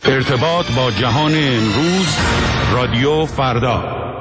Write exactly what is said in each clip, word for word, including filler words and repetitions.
ارتباط با جهان امروز، رادیو فردا.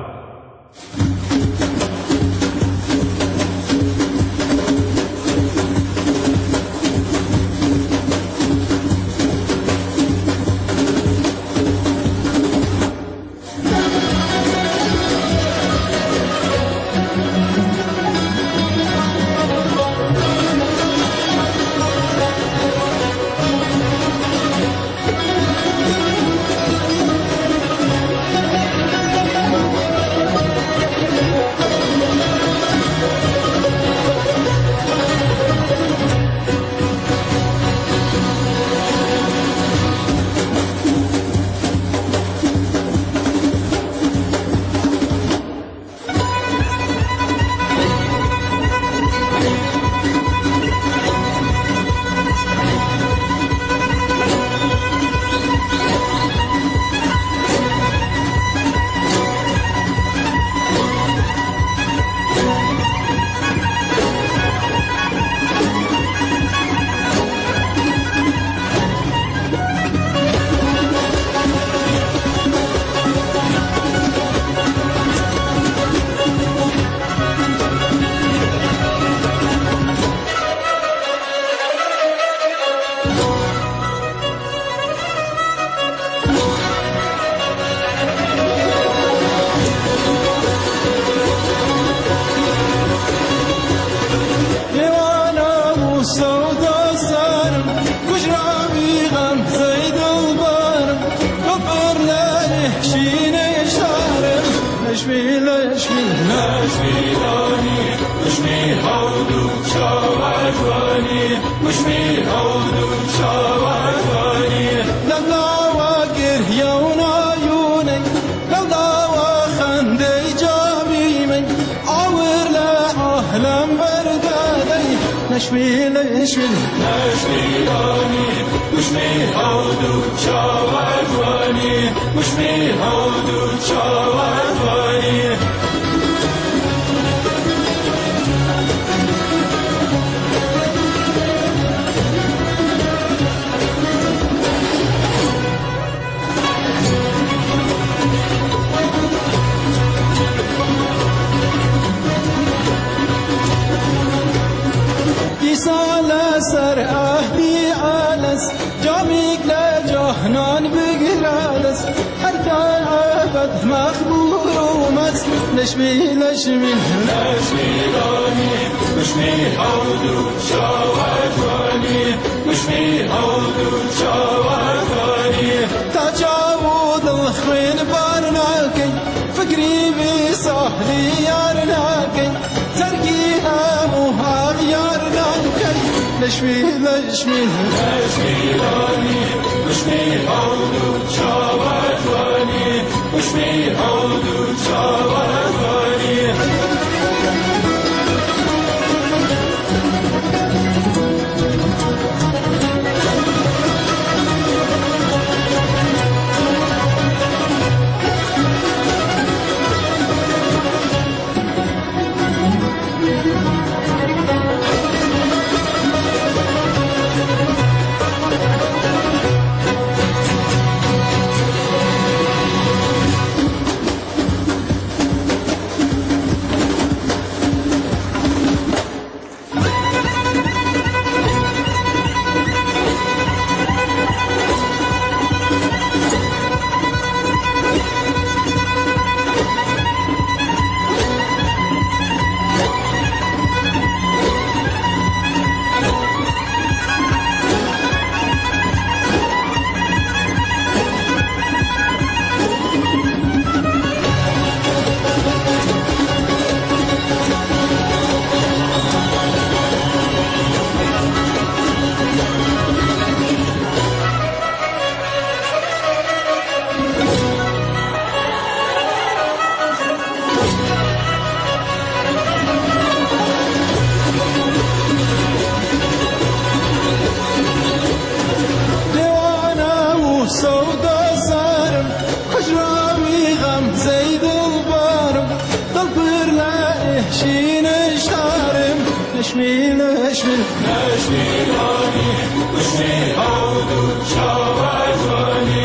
نشمی نشمی نشمی رانی نشمی هودو شاوردانی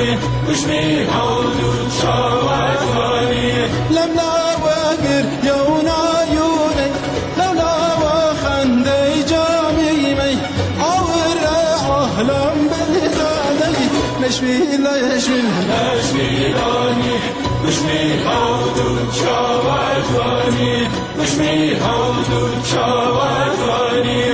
بشمي حودو شاوات واني لملا وقر يونا يوني لولا وخندي جامي مي عور أهلم بالغالي نشوي لا يشوي نشوي لاني بشمي حودو شاوات واني بشمي حودو شاوات واني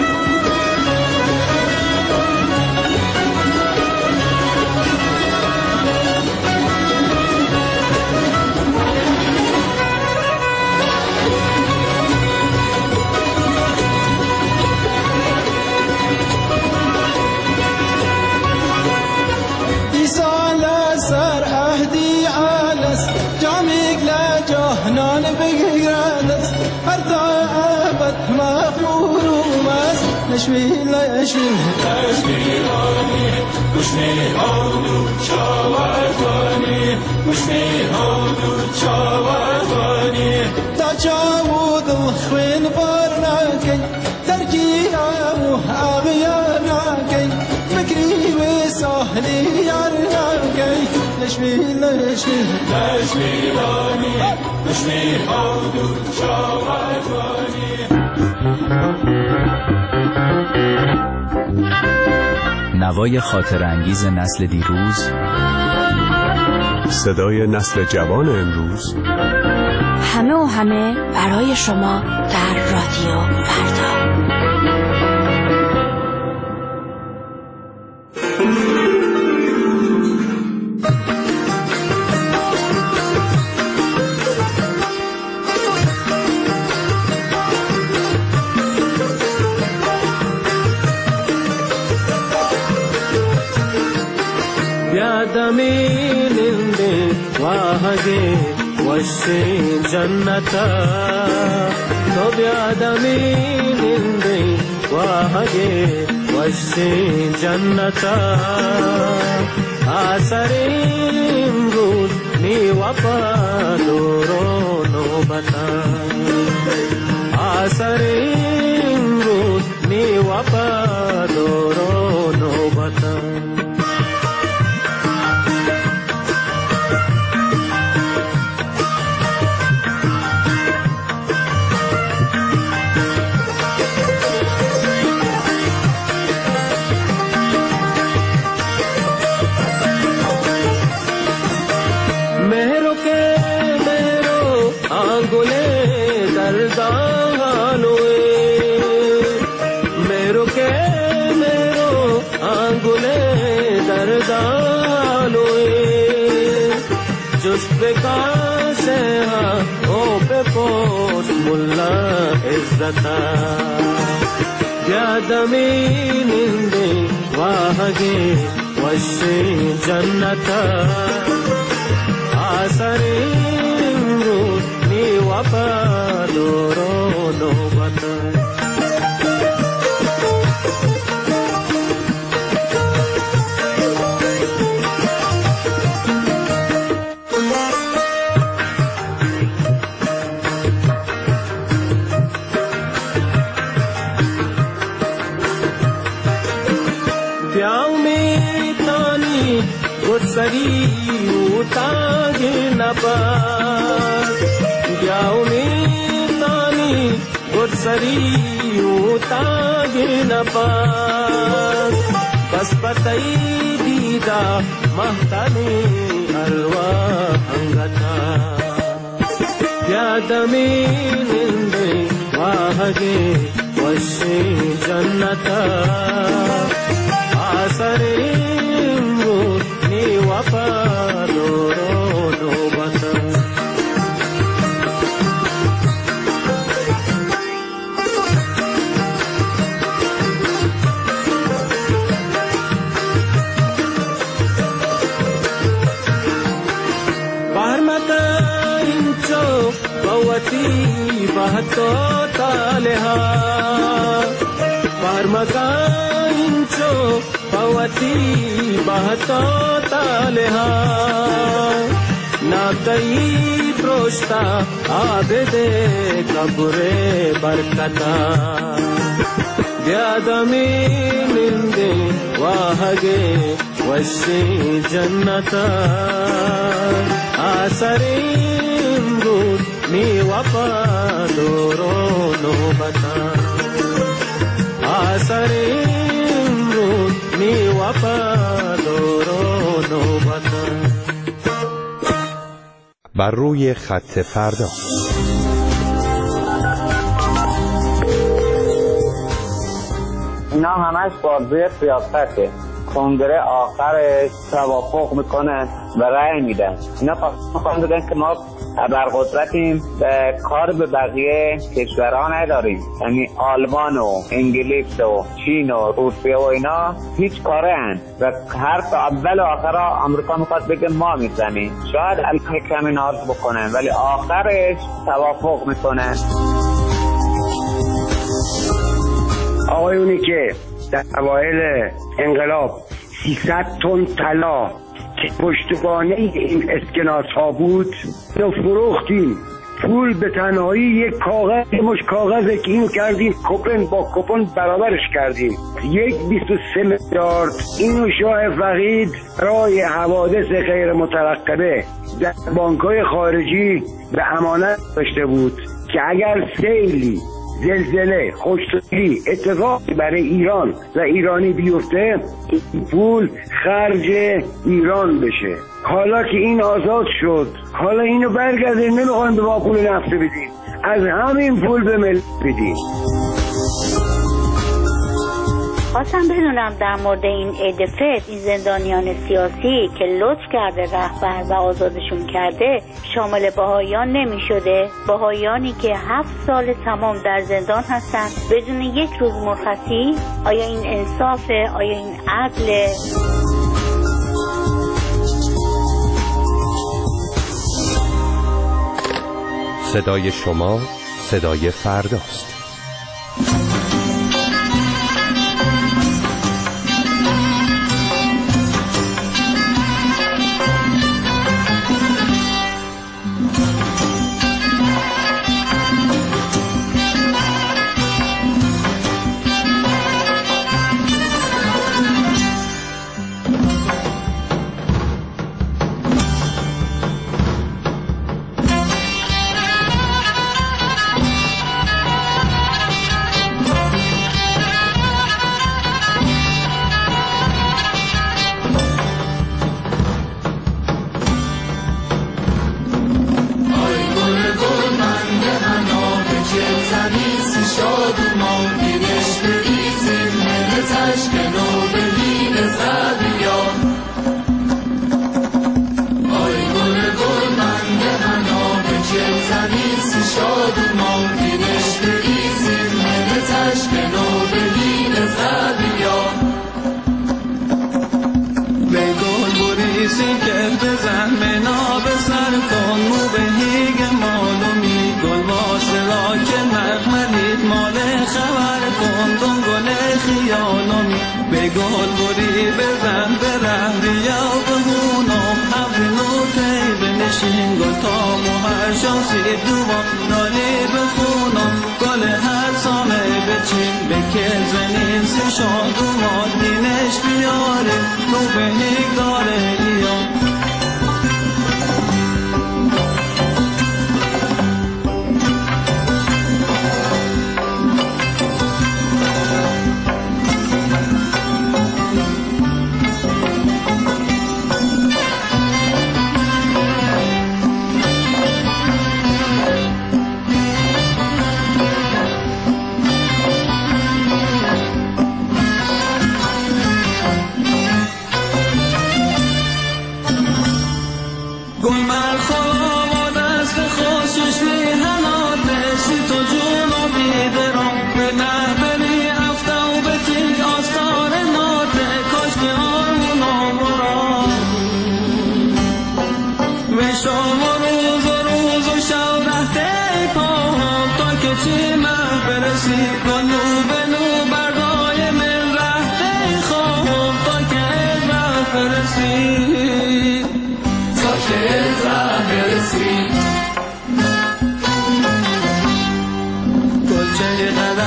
نان بگیرد هر دعوت مغفور وماس نشوي لا يشوي نشوي لاني بشمي حودو شاوات واني بشمي حودو شاوات واني تا جاود الخوين برناكي تركي أو أغياركي فكري وسهلي ياركي نشوي لا يشوي نشوي لاني بشمي حودو شاوات واني. نوای خاطر انگیز نسل دیروز، صدای نسل جوان امروز، همه و همه برای شما در رادیو فردا. ಯಾದಮೀನಿಂದೆ ವಾಹಗೆ ವಶೆ ಜನ್ನತ ಯಾದಮೀನಿಂದೆ ವಾಹಗೆ ವಶೆ ಜನ್ನತ ಆಸರೆ ಇಮ್ರೂದ್ ನೀ ವಫಾದೋರೋ ನೋಬತ ಆಸರೆ ಇಮ್ರೂದ್ ನೀ ವಫಾದೋರೋ ನೋಬತ मेरो के मेरो आंगुले दर्दालोए जुस्ते का से ओ पे पोस मुल्ला इज्जता यादमीनिंदे वाहगे वशे जन्नता आसरे नी वफादोरो नोबत प्याव में तानी गुस्सरी उतागे न पास प्याव में तानी गुस्सरी उतागे न पास बस पतई दीदा महताने अरवा अंगता यादमीनिंदे वाहगे वशे जन्नता आसरे नी वफादोरो नोबत बारमता इंचो बवती बहतो तालेहा बारमका इंचो पवती बहतो तालेहा ना कई प्रोस्ता आबदे कब्रे बरकता यादमीनिंदे वाहगे وشی جنتا آسریم رود می وفا دورو نوبتا آسریم رود می وفا دورو نوبتا. بر روی خط فردا. اینا همش بازی سیاسته. کنگره آخرش توافق میکنن و رأی میدن. اینا فقط میگن که ما ابرقدرتیم و کار به بقیه کشورها نداریم، یعنی آلمان و انگلیس و چین و روسیه و اینا هیچ کاره هن و هر تا اول و آخر آمریکا میخواد بگه ما میزنیم. شاید الان کمی نارس بکنن ولی آخرش توافق میکنن. آقایونی که در اوایل انقلاب سیصد تن طلا که پشتوانه این اسکناس ها بود رو فروختیم. پول به تنهایی یک کاغذ مش کاغذه که اینو کردیم کوپن با کوپن برابرش کردیم. یک بیست و سه میلیارد اینو شاه فقید برای حوادث غیر مترقبه در بانک‌های خارجی به امانت داشته بود که اگر سیلی، زلزله، خشکسالی اتفاقی برای ایران و ایرانی بیفته این پول خرج ایران بشه. حالا که این آزاد شد، حالا اینو برگردیم، نمیخوایم به ما پول نفت بدیم، از همین پول به ملت بدیم. خواستم بدونم در مورد این ایدفت، این زندانیان سیاسی که لطف کرده رهبر و آزادشون کرده، شامل بهائیان نمی شده؟ بهائیانی که هفت سال تمام در زندان هستن بدون یک روز مرخصی؟ آیا این انصافه؟ آیا این عدله؟ صدای شما صدای فرداست.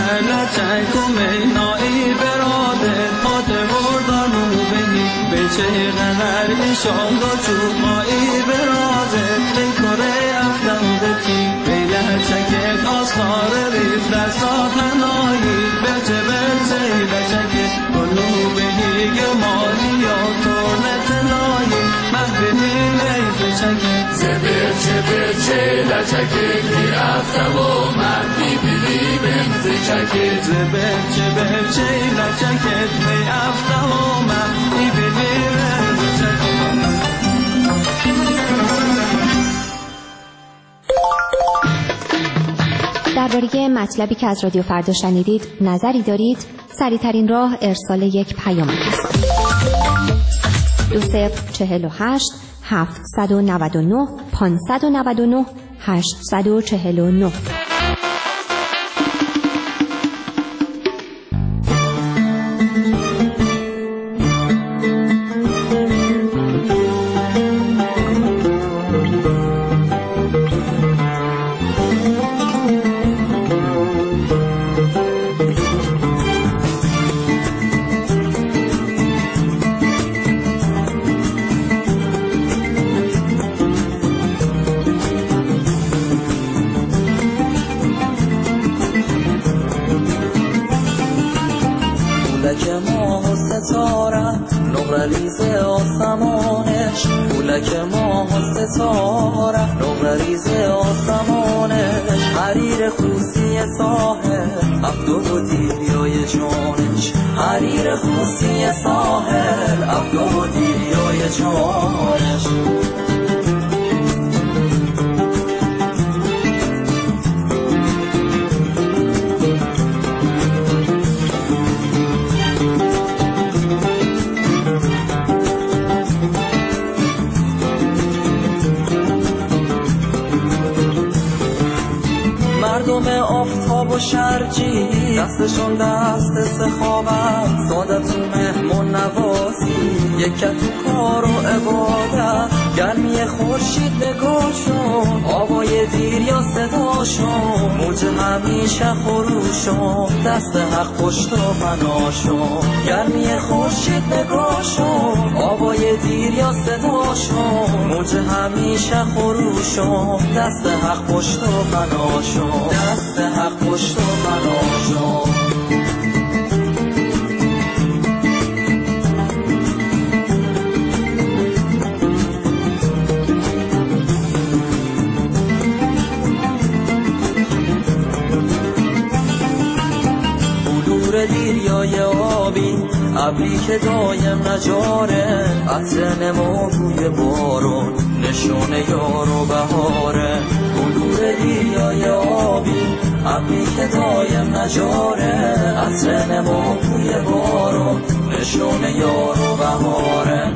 چه غمر ایشالله چوبایی برازه این کره افتندتی بیله چکت آسخار ریف رسات هنایی بچه بچه بچه کنو بهی گمالی یا تونتنایی محبینی لیف چکت زبرچه برچه لچکت کی افتم و مردی بیلی بنزی چکت زبرچه برچه لچکت می افتم و مردی بیلی بنزی چکت. درباره مطلبی که از رادیو فردا شنیدید نظری دارید؟ سریع‌ترین راه ارسال یک پیام است. دو صفر چهل و هشت هفتصد و نود و نه پانصد و نود و نه هشتصد و چهل و نه. فلک ماه و ستاره نقرریز آسمانش حریر خوسی ساحل افدو و دیریای جانش حریر خوسی ساحل افدو و دیریای جانش آفتاب و شرجی دستشون دست سخاوت سادت و مهمون نوازی یکت تو کار و عبادت گرمی خورشید نگاهشون آوای دیر یا صداشون موج همیشه خروشون دست حق پشت و پناشون گرمی خورشید نگاهشون آوای دیر یا صداشون موج همیشه خروشون دست حق پشت و پناشون دست حق پشت و پناشون دیریای آبی ابری که دایم نجاره عطر نما بوی بارون نشون یار و بهاره بلور دیریای آبی ابری که دایم نجاره عطر نما بوی بارون نشون یار و بهاره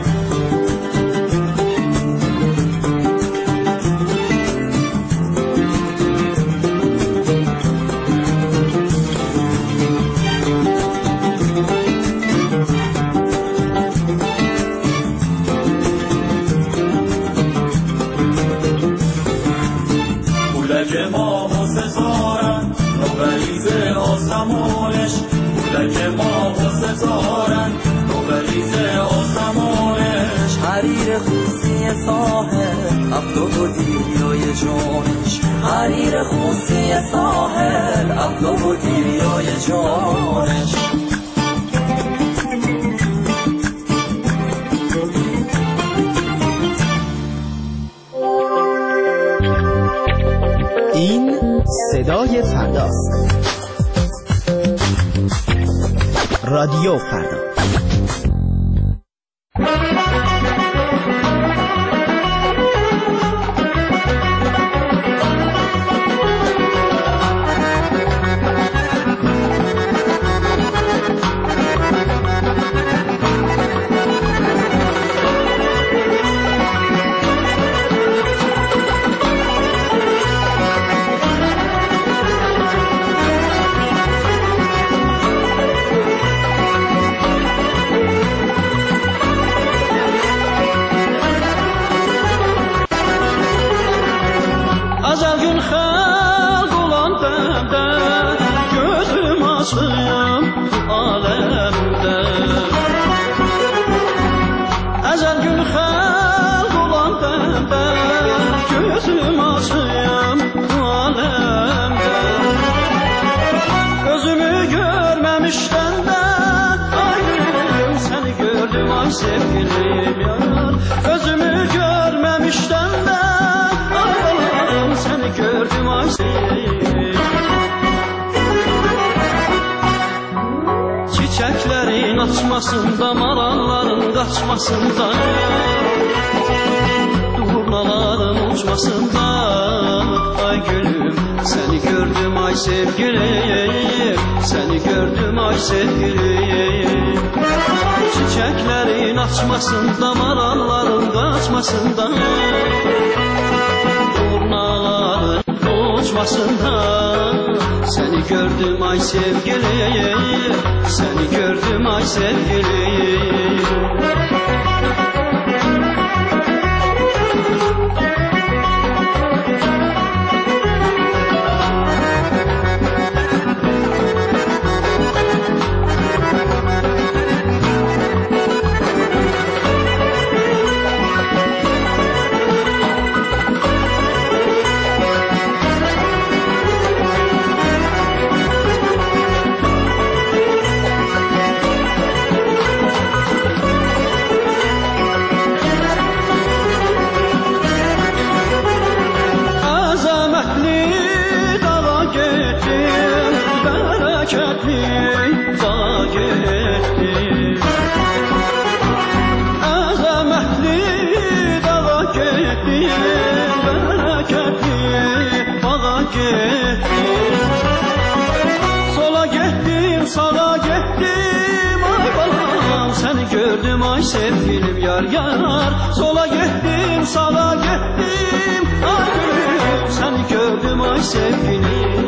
فلک ماه و ستارن نوبریز آسمانش حریر خوسی ساحل افدو و دیریای جانش حریر خوسی ساحل افدو و دیریای جانش این صدای فرداست. رادیو فردا. xalq olan bəndə gözüm açıyam aləmdə özümü görməmişdən də ayrım səni gördüm ay sevgilim yar özümü görməmişdən də ayrım səni gördüm ay sevgilim çiçəklərin açmasında maralların qaçmasında durnaların uçmasında ay gülüm səni gördüm ay sevgilim səni gördüm ay sevgilim çiçəklərin açmasında maralların qaçmasında durnaların uçmasında səni gördüm ay sevgilim səni gördüm ay sevgilim sevgilim yar yar sola gittim sağa gittim ay gülüm seni gördüm ay sevgilim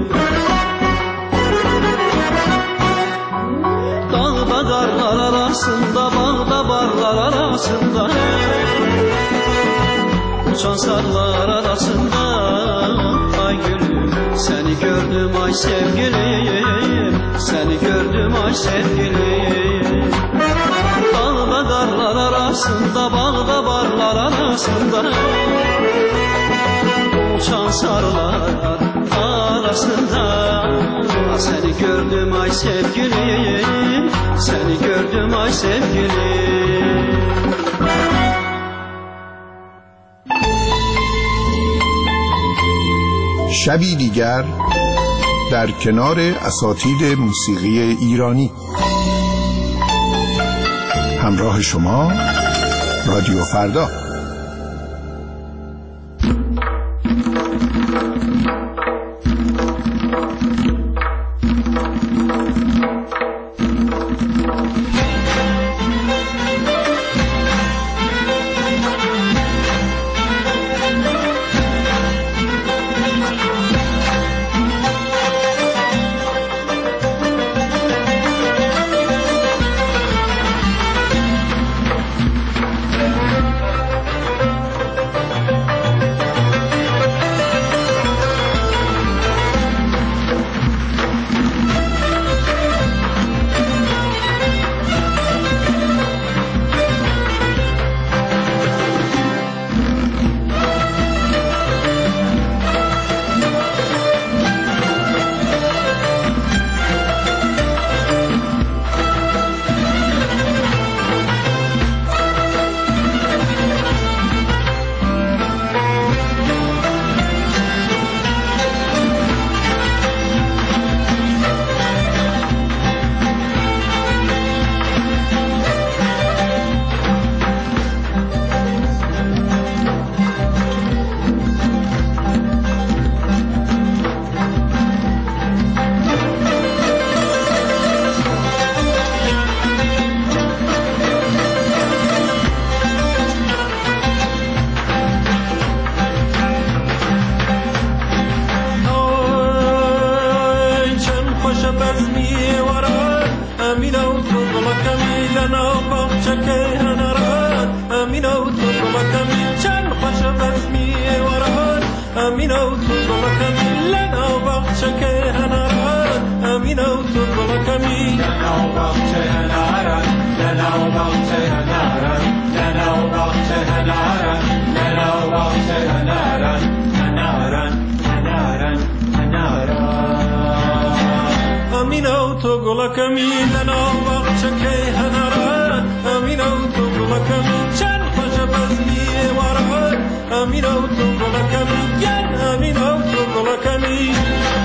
dağda qarlar arasında bağda barlar arasında uçan sarlar arasında ay gülüm seni gördüm ay sevgilim seni gördüm ay sevgilim dağda qarlar arasında bağda barlar arasında uçan sarlar arasında seni gördüm ay sevgilim seni gördüm ay sevgilim شبی دیگر در کنار اساتید موسیقی ایرانی همراه شما رادیو فردا لنا وبغتها نارا لنا وبغتها نارا لنا گلکمی لنا وقت که هنران امین او تو گلکمی چند خجب از میواران امین او تو گلکمی ین امین او تو گلکمی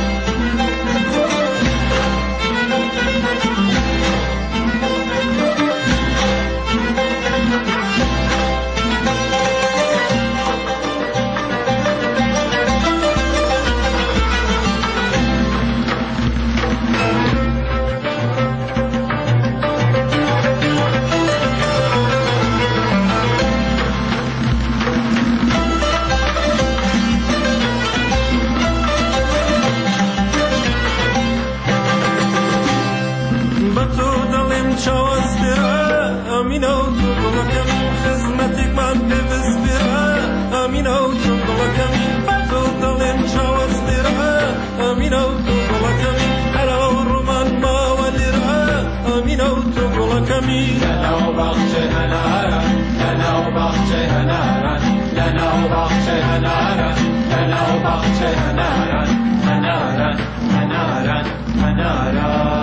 امین او تو گلکمی خدمتك من ببسپره امین او تو گلکمی بدو دلم چاوستره امین او تو گلکمی هلا رومان ما ولره امین او تو گلکمی لنا بخش هنارا لنا بخش هنارا لنا بخش هنارا لنا بخش هنارا هنارا هنارا هنارا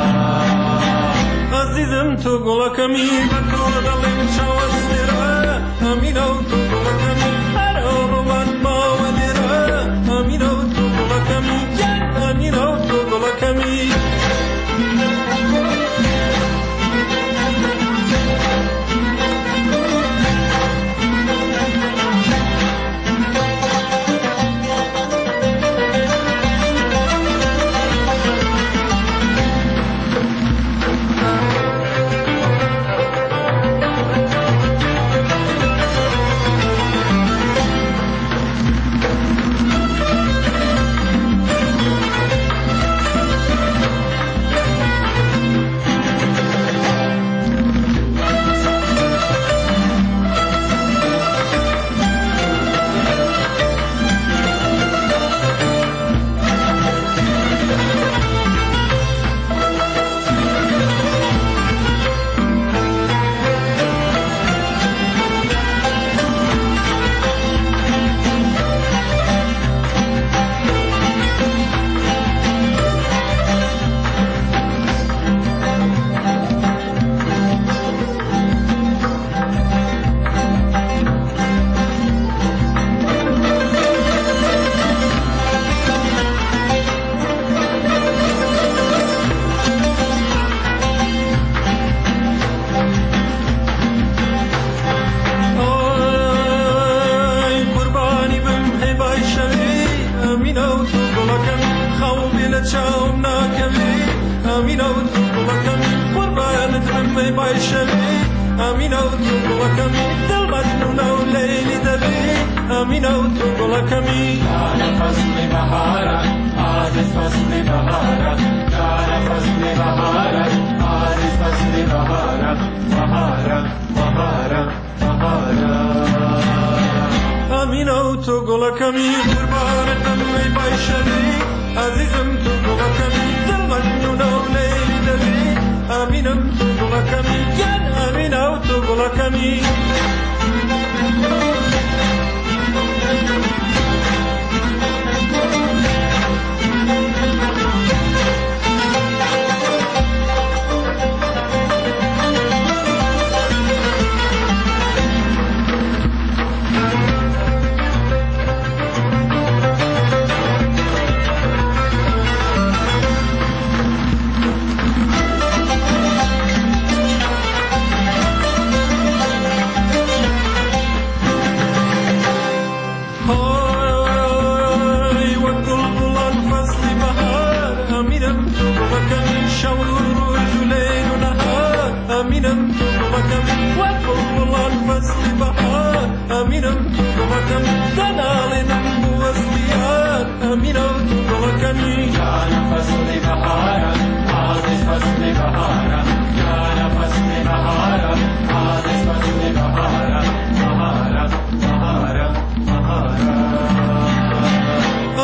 عزیزم تو گلکمی و تو دلم چاوستره امین او تو گلکمی هر روان ما ولره امین او تو گلکمی ین امین او تو گلکمی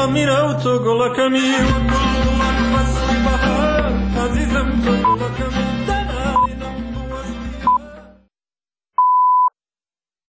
تو گلکمی و گل فصل بهار عزیزم تو گلکمی